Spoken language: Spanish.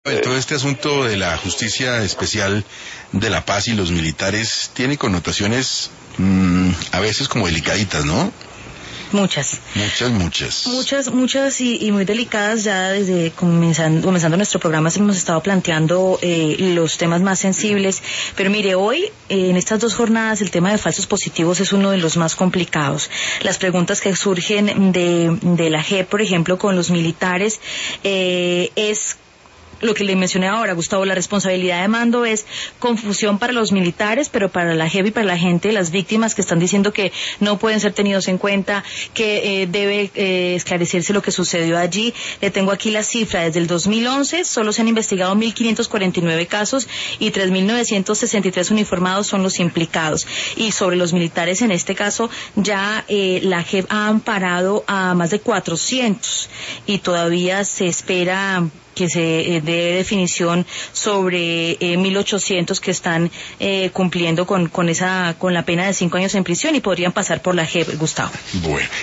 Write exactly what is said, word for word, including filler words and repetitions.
Todo este asunto de la justicia especial de la paz y los militares tiene connotaciones mmm, a veces como delicaditas, ¿no? Muchas. Muchas, muchas. Muchas, muchas y, y muy delicadas. Ya desde comenzando, comenzando nuestro programa hemos estado planteando eh, los temas más sensibles. Pero mire, hoy, eh, en estas dos jornadas, el tema de falsos positivos es uno de los más complicados. Las preguntas que surgen de, de la J E P, por ejemplo, con los militares, eh, es... lo que le mencioné ahora, Gustavo, la responsabilidad de mando es confusión para los militares, pero para la J E P y para la gente, las víctimas que están diciendo que no pueden ser tenidos en cuenta, que eh, debe eh, esclarecerse lo que sucedió allí. Le tengo aquí la cifra. Desde el dos mil once solo se han investigado mil quinientos cuarenta y nueve casos y tres mil novecientos sesenta y tres uniformados son los implicados. Y sobre los militares, en este caso, ya eh, la J E P ha amparado a más de cuatrocientos y todavía se espera que se eh, dé definición sobre eh, mil ochocientos que están eh, cumpliendo con con esa con la pena de cinco años en prisión y podrían pasar por la J E P, Gustavo. Bueno,